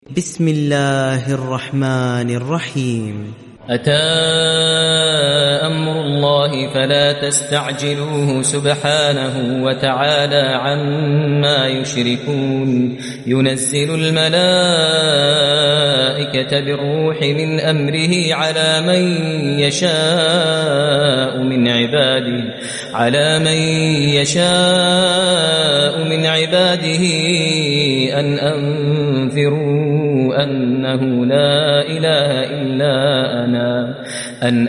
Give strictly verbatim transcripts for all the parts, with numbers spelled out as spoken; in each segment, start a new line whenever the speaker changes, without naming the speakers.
بسم الله الرحمن الرحيم.
أتى أمر الله فلا تستعجلوه سبحانه وتعالى عما يشركون. ينزل الملائكة بالروح من أمره على من يشاء من عباده على من يشاء من عباده أن أنذروا أنه لا إله إلا أنا أن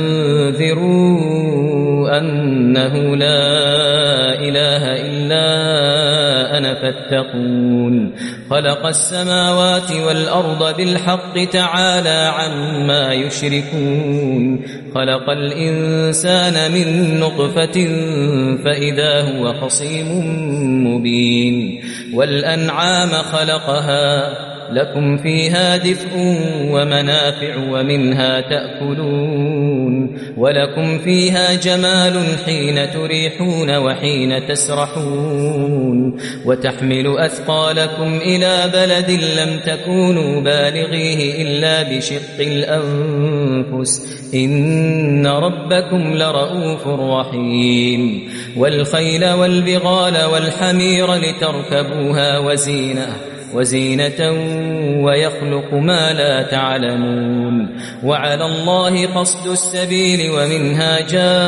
أنذروا أنه لا إله إلا أنا فاتقون. خلق السماوات والأرض بالحق تعالى عما يشركون. خلق الإنسان من نطفة فإذا هو خصيم مبين. والأنعام خلقها لكم فيها دفء ومنافع ومنها تأكلون ولكم فيها جمال حين تريحون وحين تسرحون وتحمل أثقالكم إلى بلد لم تكونوا بالغيه إلا بشق الأنفس إن ربكم لرؤوف رحيم. والخيل والبغال والحمير لتركبوها وزينة وزينة ويخلق ما لا تعلمون. وعلى الله قصد السبيل ومنها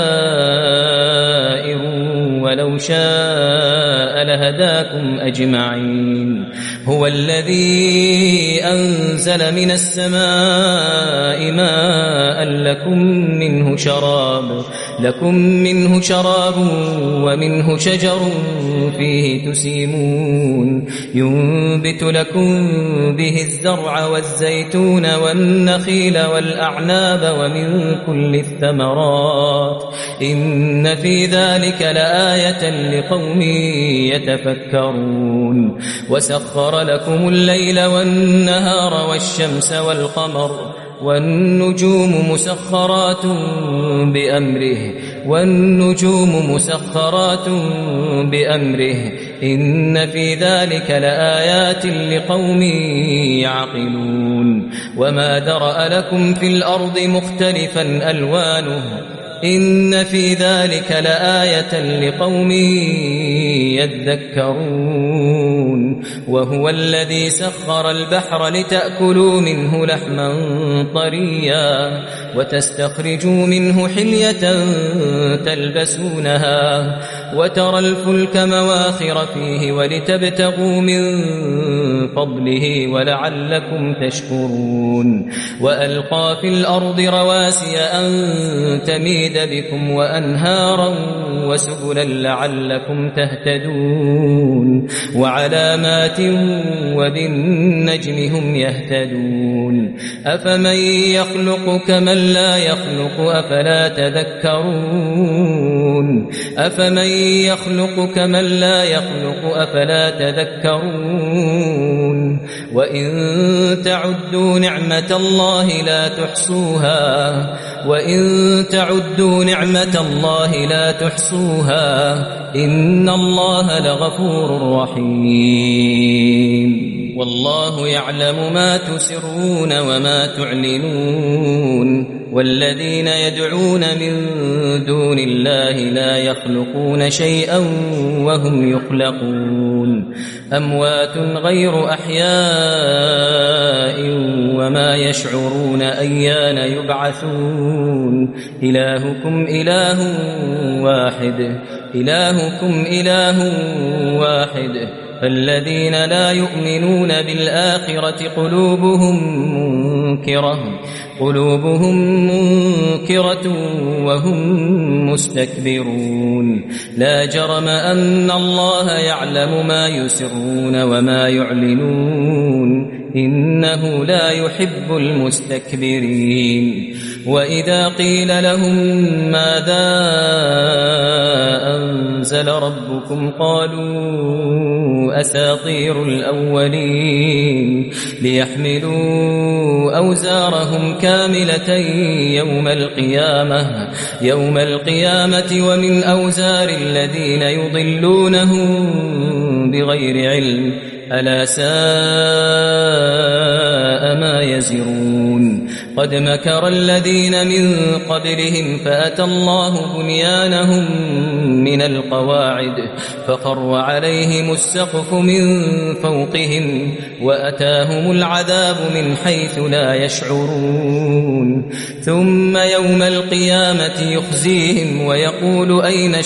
جائر ولو شاء لهداكم أجمعين. هو الذي أنزل من السماء ماء لكم منه شراب لكم منه شراب ومنه شجر فيه تسيمون. ينبت لكم به الزرع والزيتون والنخيل والأعناب ومن كل الثمرات إن في ذلك لآية لقوم يتفكرون. وسخر لكم الليل والنهار والشمس والقمر والنجوم مسخرات بأمره والنجوم مسخرات بأمره إن في ذلك لآيات لقوم يعقلون. وما ذرأ لكم في الأرض مختلفا ألوانه إن في ذلك لآية لقوم يذكرون. وهو الذي سخر البحر لتأكلوا منه لحما طريا وتستخرجوا منه حلية تلبسونها وترى الفلك مواخر فيه ولتبتغوا من فضله ولعلكم تشكرون. وألقى في الأرض رواسي أن تميد بكم وأنهارا وسبلا لعلكم تهتدون. وعلامات وبالنجم هم يهتدون. أفمن يخلق كمن لا يخلق أفلا تذكرون أفمن يخلق كمن لا يخلق أفلا تذكرون. وإن تعدوا نعمة الله لا تحصوها وإن تعدوا نعمة الله لا تحصوها إن الله لغفور رحيم. والله يعلم ما تسرون وما تعلنون. والذين يدعون من دون الله لا يخلقون شيئا وهم يخلقون. أموات غير أحياء وما يشعرون أيان يبعثون. إلهكم إله واحد إلهكم إله واحد فالذين لا يؤمنون بالآخرة قلوبهم منكرة قلوبهم منكرة وهم مستكبرون. لا جرم أن الله يعلم ما يسرون وما يعلنون إنه لا يحب المستكبرين. وإذا قيل لهم ماذا أنزل ربكم قالوا أساطير الأولين ليحملوا أوزارهم كاملة يوم القيامة يوم القيامة ومن أوزار الذين يضلونهم بغير علم ألا ساء يزرون قد مكر الذين من قبلهم فأتى الله بنيانهم من القواعد فخر عليهم السقف من فوقهم وأتاهم العذاب من حيث لا يشعرون ثم يوم القيامة يخزيهم ويقول أين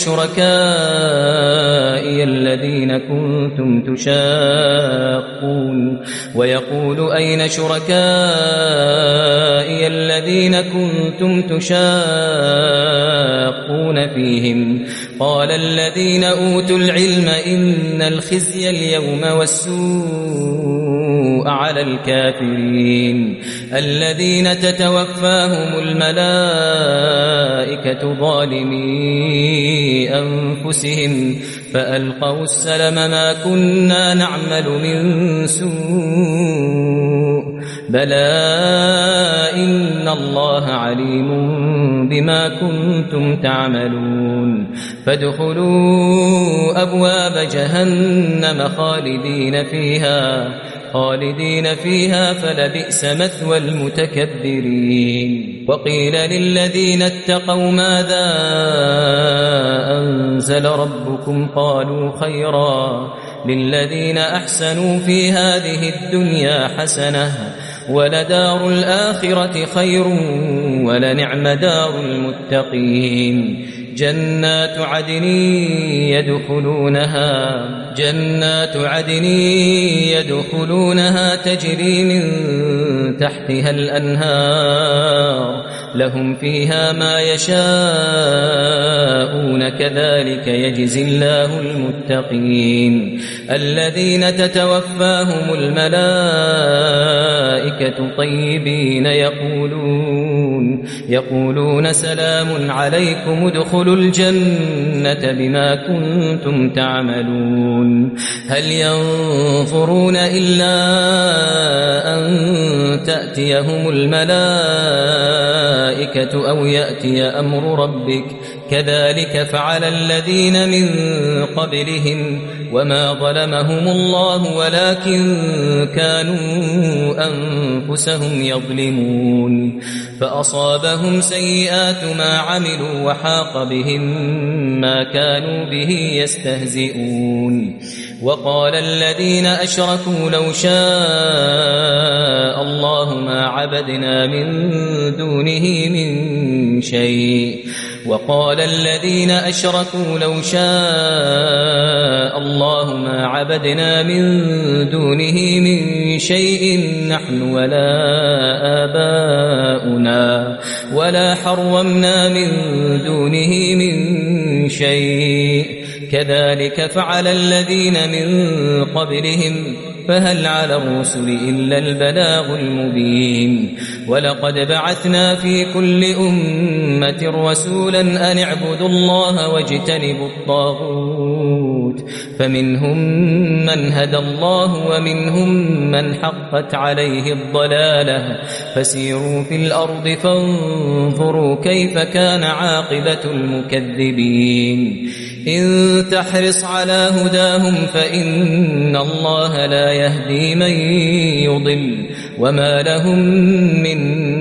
شركائي الذين كنتم تشاقون ويقول أين شركائي الذين كنتم تشاقون فيهم قال الذين أوتوا العلم إن الخزي اليوم والسوء على الكافرين الذين تتوفاهم الملائكة ظالمي أنفسهم فألقوا السلم ما كنا نعمل من سوء بلى إن الله عليم بما كنتم تعملون فادخلوا أبواب جهنم خالدين فيها خالدين فيها فلبئس مثوى المتكبرين وقيل للذين اتقوا ماذا أنزل ربكم قالوا خيرا للذين أحسنوا في هذه الدنيا حسنة ولدار الآخرة خير ولنعم دار المتقين جنات عدن يدخلونها جنات عدن يدخلونها تجري من تحتها الأنهار لهم فيها ما يشاءون كذلك يجزي الله المتقين الذين تتوفاهم الملائكة طيبين يقولون يقولون سلام عليكم ادخلوا الجنة بما كنتم تعملون هل ينظرون إلا أن تأتيهم الملائكة أو يأتي أمر ربك كذلك فعل الذين من قبلهم وما ظلمهم الله ولكن كانوا أنفسهم يظلمون فأصابهم سيئات ما عملوا وحاق بهم ما كانوا به يستهزئون وقال الذين أشركوا لو شاء الله ما عبدنا من دونه من شيء وقال الذين أشركوا لو شاء الله ما عبدنا من دونه من شيء نحن ولا آباؤنا ولا حرمنا من دونه من شيء كذلك فعل الذين من قبلهم فهل على الرسل إلا البلاغ المبين ولقد بعثنا في كل أمة رسولا أن اعبدوا الله واجتنبوا الطاغوت فمنهم من هدى الله ومنهم من حقت عليه الضلالة فسيروا في الأرض فانظروا كيف كان عاقبة المكذبين إن تحرص على هداهم فإن الله لا يهدي من يضل وما لهم من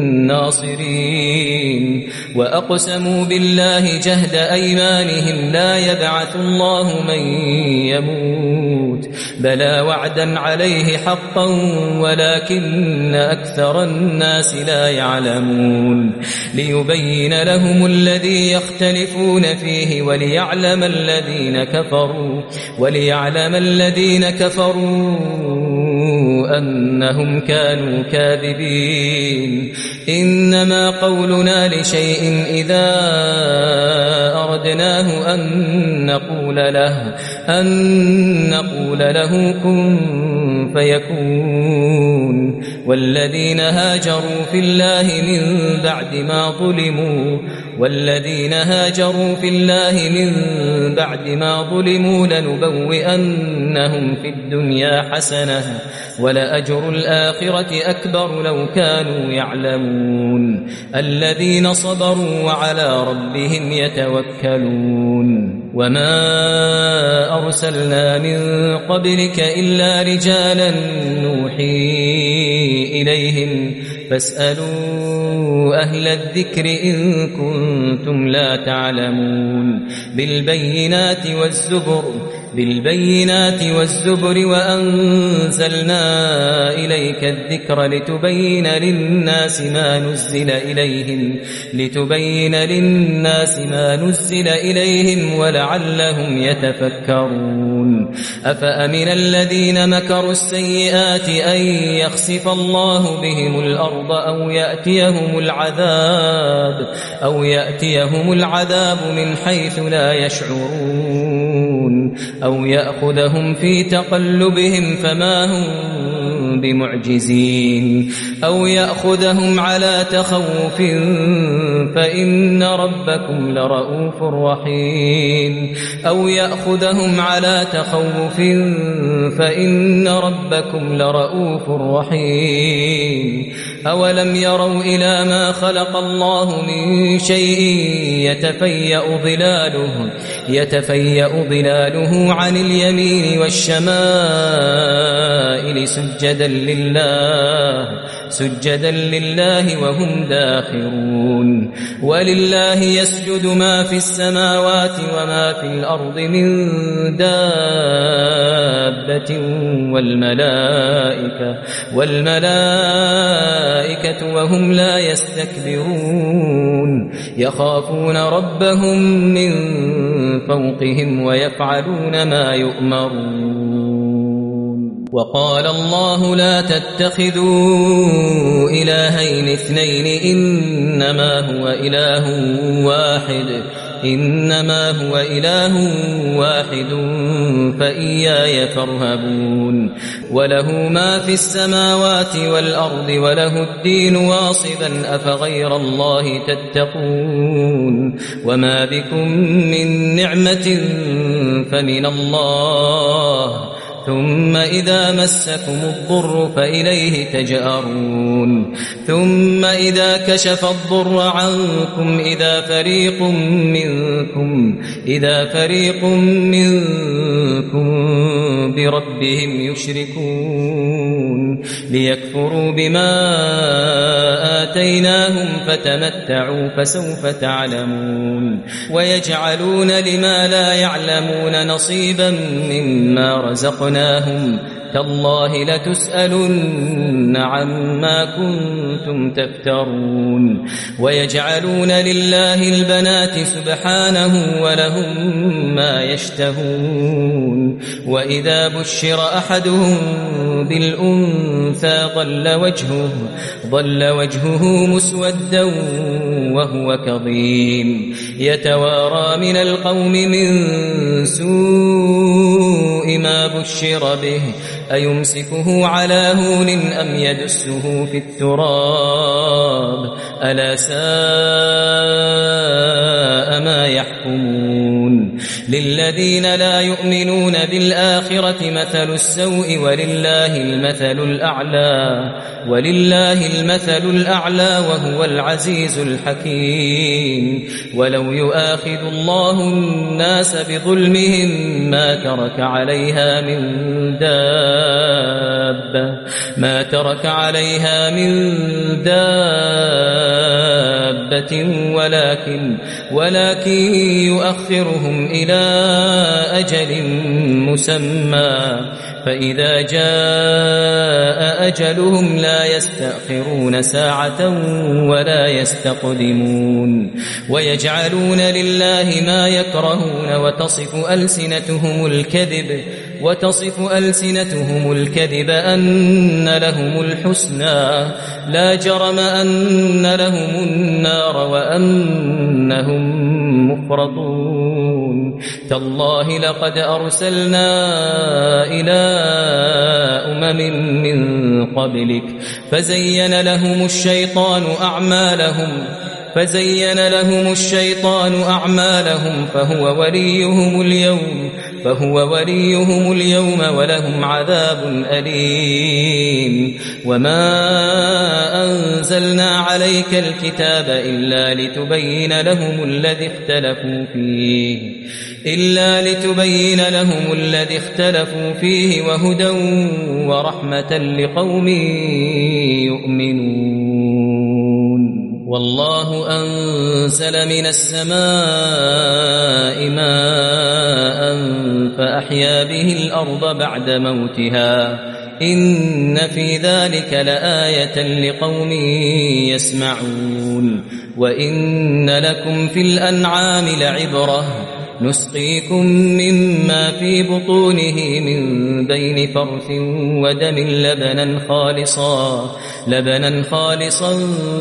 ناصرين وأقسموا بالله جهد أيمانهم لا يبعث الله من يموت بلى وعدا عليه حقا ولكن أكثر الناس لا يعلمون ليبين لهم الذي يختلفون فيه وليعلم الذين كفروا وليعلم الذين كفروا أنهم كانوا كاذبين إنما قولنا لشيء إذا أردناه أن نقول له أن نقول له كن فيكون والذين هاجروا في الله من بعد ما ظلموا والذين هاجروا في الله من بعد ما ظلموا لنبوئنهم في الدنيا حسنة ولأجر الآخرة أكبر لو كانوا يعلمون الذين صبروا وعلى ربهم يتوكلون وما أرسلنا من قبلك إلا رجالا نوحي إليهم فاسألوا أهل الذكر إن كنتم لا تعلمون بالبينات والزبر بالبينات والزبر وأنزلنا إليك الذكر لتبين للناس ما نزل إليهم لتبين للناس ما نزل إليهم ولعلهم يتفكرون أفأمن الذين مكروا السيئات أن يخسف الله بهم الأرض أو يأتيهم العذاب أو يأتيهم العذاب من حيث لا يشعرون أو يأخذهم في تقلبهم فما هم بمعجزين أو يأخذهم على تخوف فإن ربكم لرؤوف رحيم أو يأخذهم على تخوف فإن ربكم لرؤوف رحيم أولم يروا إلى ما خلق الله من شيء يتفيأ ظلاله يتفيأ ظلاله عن اليمين والشمائل سجدا لله سجدا لله وهم داخرون ولله يسجد ما في السماوات وما في الأرض من دابة والملائكة والملائكة وهم لا يستكبرون يخافون ربهم من فوقهم ويفعلون ما يؤمرون وقال الله لا تتخذوا إلهين اثنين إنما هو إله واحد إنما هو إله واحد فإياي فارهبون وله ما في السماوات والأرض وله الدين واصبا أفغير الله تتقون وما بكم من نعمة فمن الله ثم إذا مسكم الضر فإليه تجأرون ثم إذا كشف الضر عنكم إذا فريق منكم إذا فريق منكم بربهم يشركون ليكفروا بما آتيناهم فتمتعوا فسوف تعلمون ويجعلون لما لا يعلمون نصيبا مما رزقناهم تالله لتسألن عما كنتم تفترون ويجعلون لله البنات سبحانه ولهم ما يشتهون وإذا بشر أحدهم بالأنثى ظل وجهه ظل وجهه مسودا وهو كظيم يتوارى من القوم من سوء ما بشر به أيمسكه على هون أم يدسه في التراب ألا ساء ما يحكمون للذين لا يؤمنون بالآخرة مثل السوء ولله المثل الأعلى ولله المثل الأعلى وهو العزيز الحكيم ولو يؤاخذ الله الناس بظلمهم ما ترك عليها من دابة ما ترك عليها من دابة ولكن ولكن يؤخرهم إلى أجل مسمى فإذا جاء أجلهم لا يستأخرون ساعة ولا يستقدمون ويجعلون لله ما يكرهون وتصف ألسنتهم الكذب وتصف ألسنتهم الكذب أن لهم الحسنى لا جرم أن لهم النار وأنهم مفرطون تالله لقد أرسلنا إلى أمم من قبلك فزين لهم الشيطان أعمالهم فزين لهم الشيطان أعمالهم فهو وليهم اليوم فهو وليهم اليوم ولهم عذاب أليم وما أنزلنا عليك الكتاب إلا لتبين لهم الذي اختلفوا فيه إلا لتبين لهم الذي اختلفوا فيه وهدى ورحمة لقوم يؤمنون والله أنزل من السماء ماء فأحيا به الأرض بعد موتها إن في ذلك لآية لقوم يسمعون وإن لكم في الأنعام لعبرة نسقيكم مما في بطونه من بين فرث ودم لبنا خالصا لبنا خالصا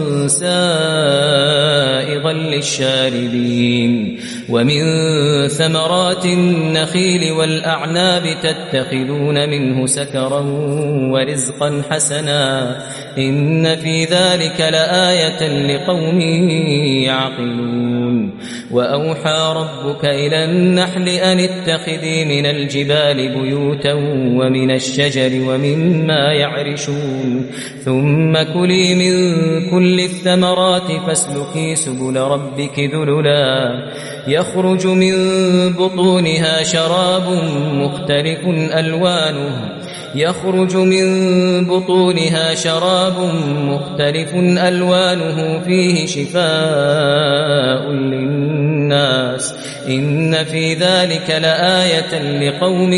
سائغا للشاربين ومن ثمرات النخيل والأعناب تتخذون منه سكرا ورزقا حسنا إن في ذلك لآية لقوم يعقلون وأوحى ربك إلى النحل أن اتخذي من الجبال بيوتا ومن الشجر ومما يعرشون ثم كلي من كل الثمرات فاسلكي سبل ربك ذللا يخرج من بطونها شراب مختلف ألوانه يخرج من بطونها شراب مختلف ألوانه فيه شفاء للناس إن في ذلك لآية لقوم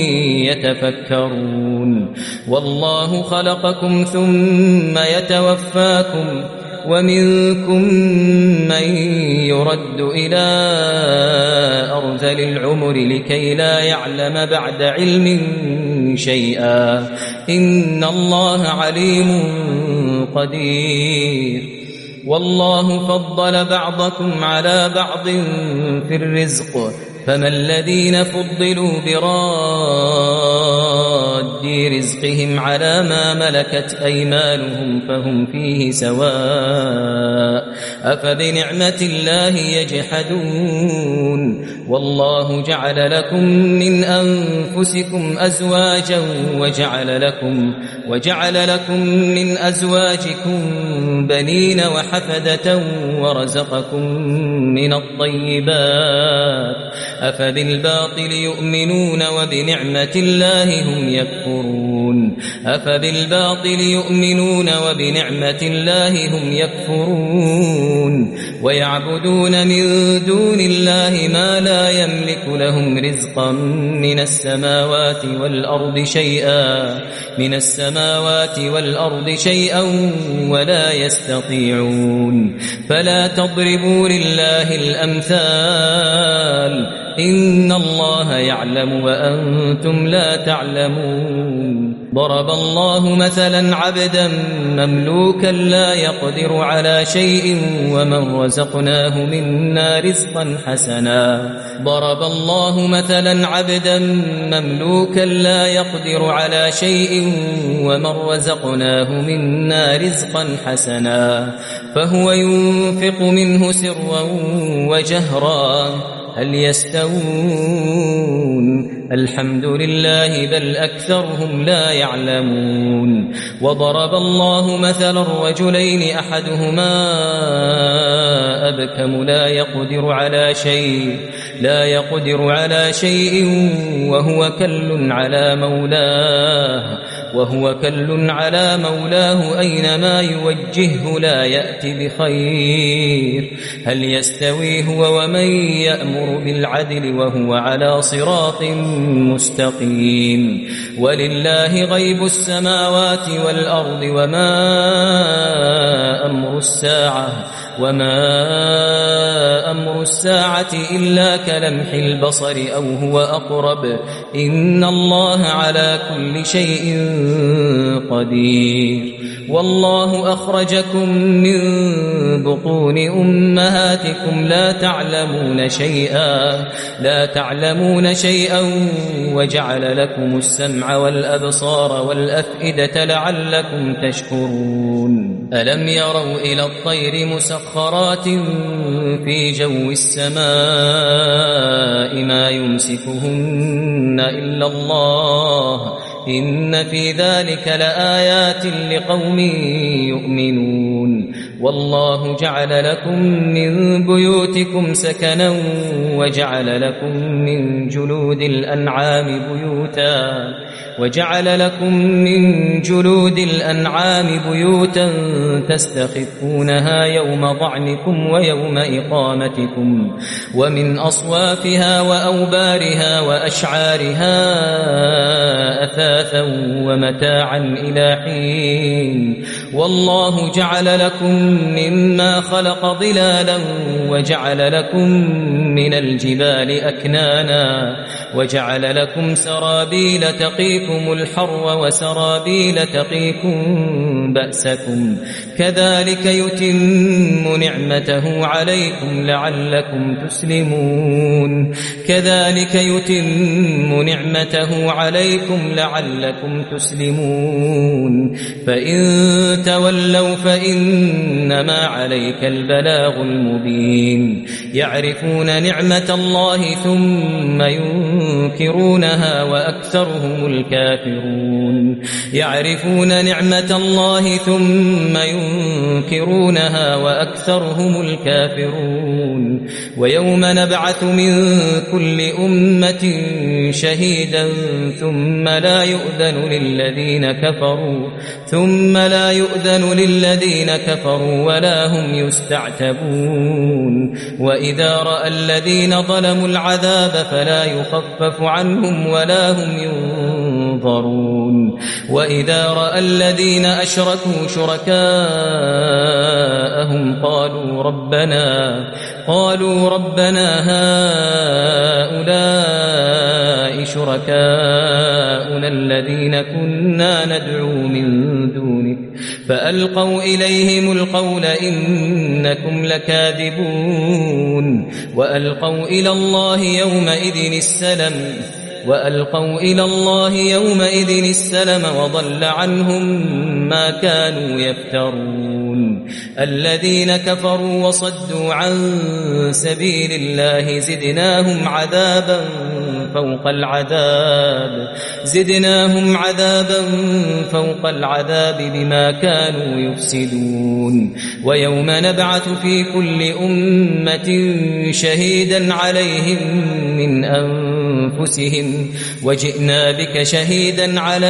يتفكرون والله خلقكم ثم يتوفاكم ومنكم من يرد إلى أرذل العمر لكي لا يعلم بعد علم شيئا إن الله عليم قدير والله فضل بعضكم على بعض في الرزق فما الذين فضلوا براد رزقهم على ما ملكت أيمانهم فهم فيه سواء أفبنعمة الله يجحدون والله جعل لكم من أنفسكم أزواجا وجعل لكم وجعل لكم من أزواجكم بنين وحفدة ورزقكم من الطيبات أفبالباطل يؤمنون وبنعمة الله هم يكفرون أفبالباطل يؤمنون وبنعمة الله هم يكفرون ويعبدون من دون الله ما لا يملك لهم رزقا من السماوات والأرض شيئا من السماوات والأرض شيئا ولا يستطيعون فلا تضربوا لله الأمثال إن الله يعلم وأنتم لا تعلمون ضرب الله مثلا عبدا مملوكا لا يقدر على شيء ومن رزقناه منا رزقا حسنا ضرب الله مثلا عبدا مملوكا لا يقدر على شيء ومن رزقناه منا رزقا حسنا فهو ينفق منه سرا وجهرا هل يستوون الحمد لله بل أكثرهم لا يعلمون وضرب الله مثلا الرجلين أحدهما أبكم لا يقدر على شيء لا يقدر على شيء وهو كل على مولاه وهو كل على مولاه أينما يوجهه لا يأتي بخير هل يستوي هو ومن يأمر بالعدل وهو على صراط مستقيم ولله غيب السماوات والأرض وما أمر الساعة وما أمر الساعة إلا كلمح البصر أو هو أقرب إن الله على كل شيء قدير والله أخرجكم من بطون أمهاتكم لا تعلمون شيئا لا تعلمون شيئا وجعل لكم السمع والأبصار والأفئدة لعلكم تشكرون ألم يروا إلى الطير مسخرات في جو السماء ما يمسكهن إلا الله إن في ذلك لآيات لقوم يؤمنون والله جعل لكم من بيوتكم سكنا وجعل لكم من جلود الأنعام بيوتا وجعل لكم من جلود الأنعام بيوتا تستخفونها يوم ضعنكم ويوم إقامتكم ومن أصوافها وأوبارها وأشعارها أثاثا ومتاعا إلى حين والله جعل لكم مما خلق ظلالا وجعل لكم من الجبال أكنانا وجعل لكم سرابيل تقيكم الحر وسرابيل تقيكم بأسكم كذلك يتم نعمته عليكم لعلكم تسلمون كذلك يتم نعمته عليكم لعلكم تسلمون فإن تولوا فإنما عليك البلاغ المبين يعرفون نعمة الله ثم ينكرونها وأكثرهم الكافرون يعرفون نعمة الله ثم ينكرونها وأكثرهم الكافرون ويوم نبعث من كل أمة شهيدا ثم لا يؤذن للذين كفروا ثم لا يؤذن للذين كفروا ولا هم يستعتبون وإذا رأى الذين ظلموا العذاب فلا يخفف عنهم ولا هم ينظرون وإذا رأى الذين أشركوا شركاءهم قالوا ربنا قالوا ربنا هؤلاء شركاؤنا الذين كنا ندعو من دونك فألقوا إليهم القول إنكم لكاذبون وألقوا إلى الله يومئذ السلم وألقوا إلى الله يومئذ السلم وضل عنهم ما كانوا يفترون الذين كفروا وصدوا عن سبيل الله زدناهم عذابا فوق العذاب زدناهم عذابا فوق العذاب بما كانوا يفسدون ويوم نبعث في كل أمة شهيدا عليهم من أنفسهم وجئنا بك شهيدا على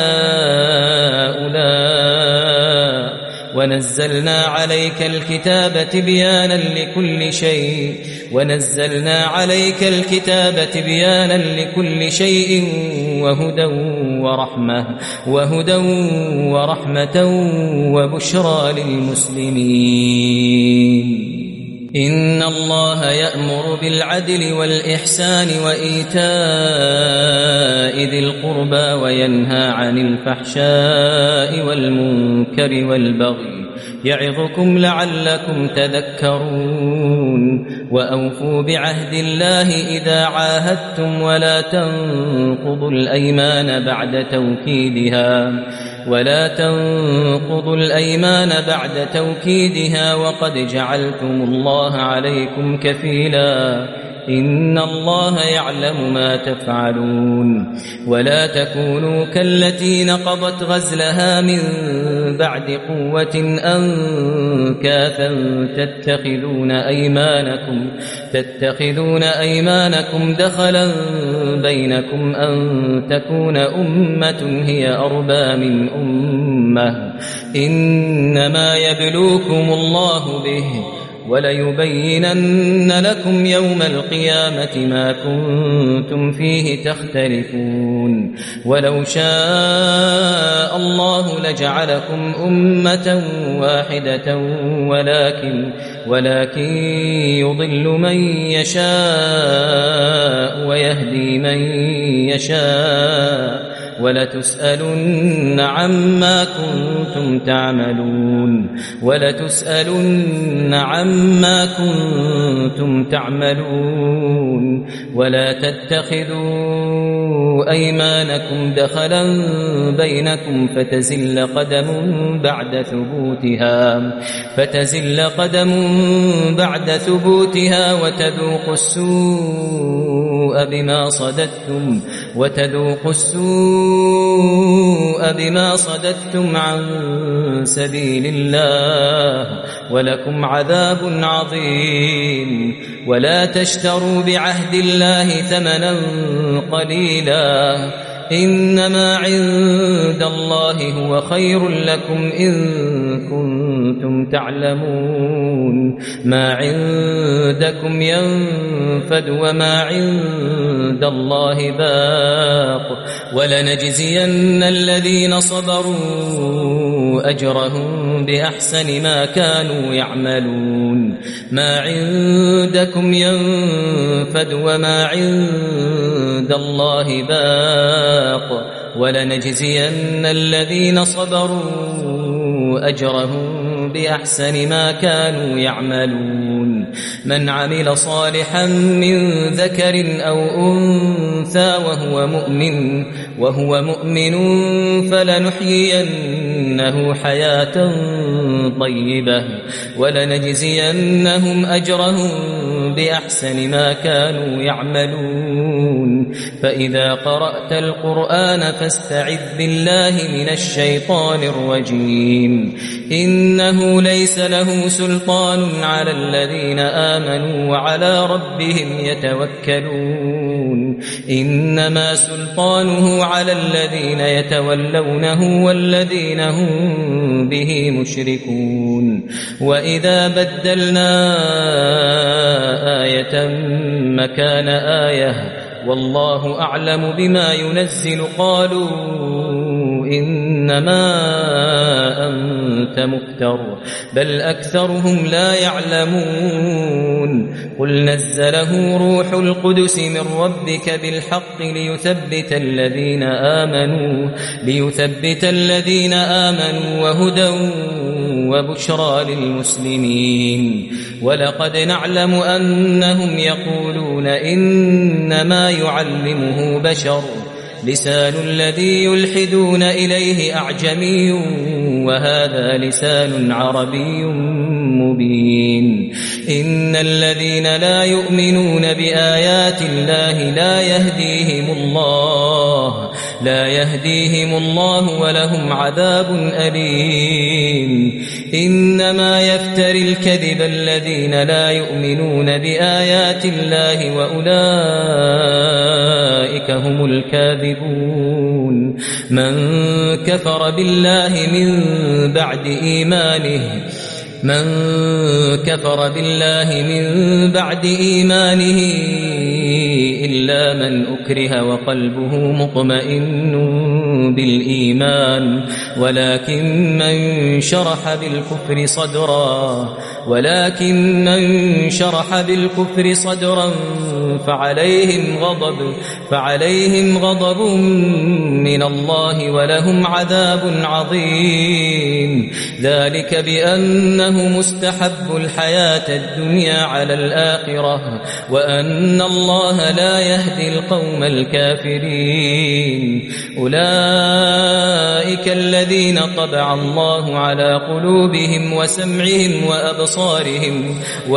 هؤلاء ونزلنا عليك الكتاب تبيانا لكل شيء ونزلنا عليك الكتاب تبيانا لكل شيء وهدى ورحمة وهدى ورحمة وبشرى للمسلمين إن الله يأمر بالعدل والإحسان وإيتاء ذي القربى وينهى عن الفحشاء والمنكر والبغي يعظكم لعلكم تذكرون وأوفوا بعهد الله إذا عاهدتم ولا تنقضوا الأيمان بعد توكيدها ولا تنقضوا الأيمان بعد توكيدها وقد جعلتم الله عليكم كفيلا إن الله يعلم ما تفعلون ولا تكونوا كالتي نقضت غزلها من بعد قوة أنكاثا تتخذون أيمانكم تتخذون أيمانكم دخلا بينكم أن تكون أمة هي أربى من أمة إنما يبلوكم الله به وليبينن لكم يوم القيامة ما كنتم فيه تختلفون ولو شاء الله لجعلكم أمة واحدة ولكن ولكن يضل من يشاء ويهدي من يشاء ولتسألن عما كنتم تعملون ولتسألن عما كنتم تعملون ولا تتخذوا أيمانكم دخلا بينكم فتزل قدم بعد ثبوتها فتزل قدم بعد ثبوتها وتذوقوا السوء بما صددتم وتذوقوا السوء بما صددتم عن سبيل الله ولكم عذاب عظيم ولا تشتروا بعهد الله ثمنا قليلا إنما عند الله هو خير لكم إن كنتم تعلمون ما عندكم ينفد وما عند الله باق ولنجزين الذين صبروا أجرهم بأحسن ما كانوا يعملون ما عندكم ينفد وما عند الله باق ولنجزين الذين صبروا أجرهم بأحسن ما كانوا يعملون من عمل صالحا من ذكر أو أنثى وهو مؤمن وهو مؤمن فلنحيينه حياة طيبة ولنجزينهم أجرهم بأحسن ما كانوا يعملون فإذا قرأت القرآن فاستعذ بالله من الشيطان الرجيم إنه ليس له سلطان على الذين آمنوا وعلى ربهم يتوكلون إنما سلطانه على الذين يتولونه والذين هم به مشركون وإذا بدلنا آية مكان آية والله أعلم بما ينزل قالوا إنما أنت مفتر بل أكثرهم لا يعلمون قل نزله روح القدس من ربك بالحق ليثبت الذين آمنوا ليثبت الذين آمنوا وهدى وبشرى للمسلمين ولقد نعلم أنهم يقولون إنما يعلمه بشر لسان الذي يلحدون إليه أعجمي وهذا لسان عربي مبين إن الذين لا يؤمنون بآيات الله لا يهديهم الله لا يهديهم الله ولهم عذاب أليم إنما يفتري الكذب الذين لا يؤمنون بآيات الله وأولئك هم الكاذبون من كفر بالله من بعد إيمانه من كفر بالله من بعد إيمانه إلا من أكره وقلبه مطمئن بالإيمان ولكن من شرح بالكفر صدرا ولكن من شرح بالكفر صدرا فعليهم غضب فعليهم غضب من الله ولهم عذاب عظيم ذلك بأنه مستحب الحياة الدنيا على الآخرة وأن الله لا يهدي القوم الكافرين أولئك الذين طبع الله على قلوبهم وسمعهم وأبصارهم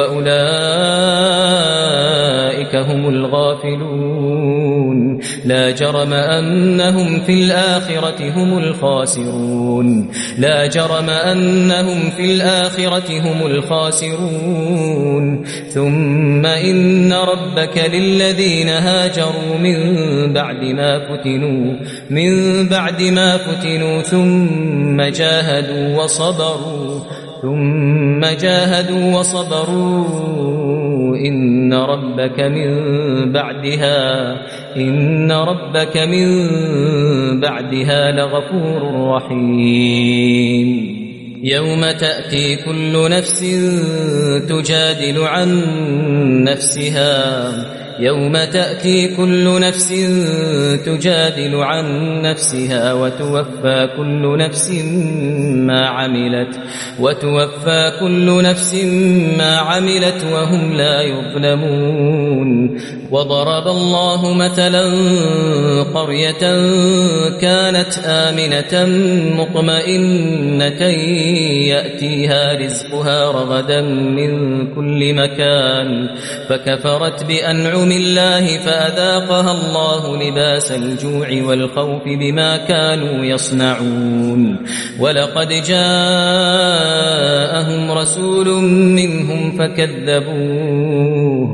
وأولئك هم الغافلون لا جرم أنهم في الآخرة هم الخاسرون لا جرم أنهم في الآخرة هم الخاسرون ثم إن ربك للذين هاجروا من بعد ما فتنوا من بعد ما فتنوا ثم جاهدوا وصبروا ثم جاهدوا وصبروا إن ربك من بعدها إن ربك من بعدها لغفور رحيم يوم تأتي كل نفس تجادل عن نفسها يوم تأتي كل نفس تجادل عن نفسها وتوفى كل نفس ما عملت وتوفى كل نفس ما عملت وهم لا يظلمون وضرب الله مثلا قرية كانت آمنة مطمئنة يأتيها رزقها رغدا من كل مكان فكفرت بأنعم الله فأذاقها الله لباس الجوع والخوف بما كانوا يصنعون ولقد جاءهم رسول منهم فكذبوه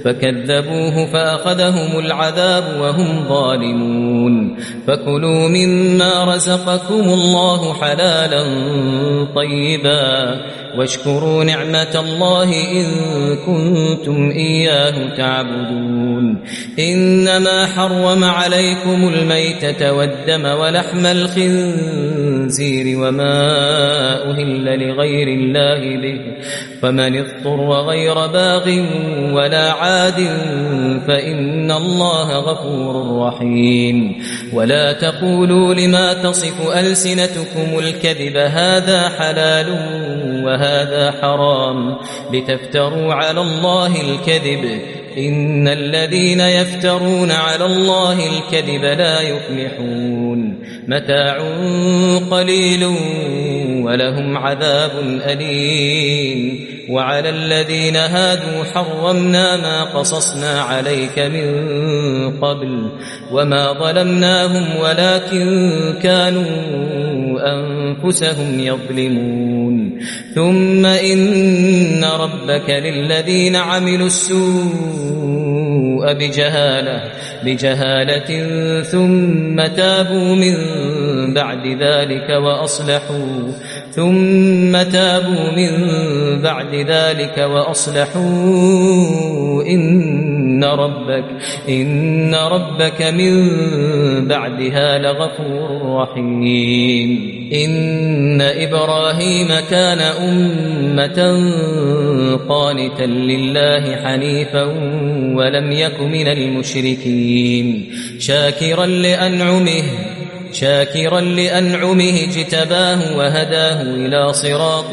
فكذبوه فأخذهم العذاب وهم ظالمون فكلوا مما رزقكم الله حلالا طيبا واشكروا نعمة الله إن كنتم إياه تعبدون إنما حرم عليكم الميتة والدم ولحم الخنزير وما أهل لغير الله به فمن اضطر غير باغ ولا عاد فإن الله غفور رحيم ولا تقولوا لما تصف ألسنتكم الكذب هذا حلال وهذا حرام لتفتروا على الله الكذب إن الذين يفترون على الله الكذب لا يفلحون متاع قليل ولهم عذاب أليم وعلى الذين هادوا حرمنا ما قصصنا عليك من قبل وما ظلمناهم ولكن كانوا أنفسهم يظلمون ثم إن ربك للذين عملوا السوء بجهالة بجهالة ثم تابوا من بعد ذلك وأصلحوا ثم تابوا من بعد ذلك وأصلحوا إن ربك إن ربك من بعدها لغفور رحيم إن إبراهيم كان أمة قانتا لله حنيفا ولم يك من المشركين شاكرا لأنعمه شاكرا لأنعمه اجتباه وهداه إلى صراط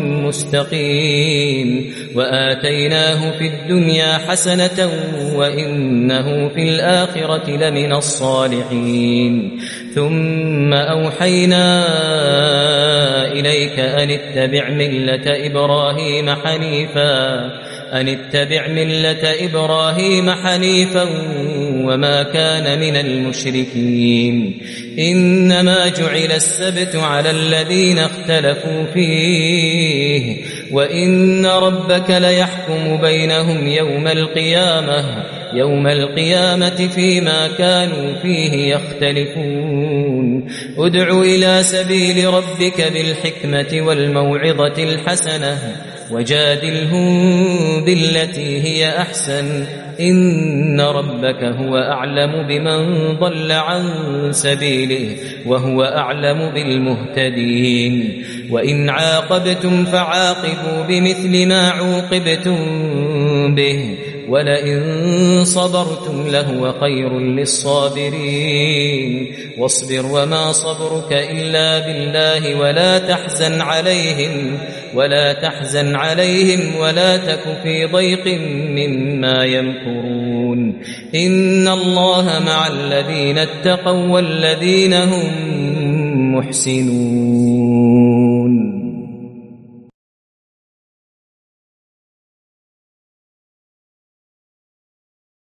مستقيم وآتيناه في الدنيا حسنة وإنه في الآخرة لمن الصالحين ثم أوحينا إليك أن اتبع ملة إبراهيم حنيفا أن اتبع ملة إبراهيم حنيفا وما كان من المشركين إنما جعل السبت على الذين اختلفوا فيه وإن ربك ليحكم بينهم يوم القيامة يوم القيامة فيما كانوا فيه يختلفون ادع إلى سبيل ربك بالحكمة والموعظة الحسنة وجادلهم بالتي هي أحسن إن ربك هو أعلم بمن ضل عن سبيله وهو أعلم بالمهتدين وإن عاقبتم فعاقبوا بمثل ما عوقبتم به ولئن صبرتم لهو خير للصابرين واصبر وما صبرك إلا بالله ولا تحزن عليهم ولا تحزن عليهم ولا تك في ضيق مما يمكرون إن الله مع الذين اتقوا والذين هم محسنون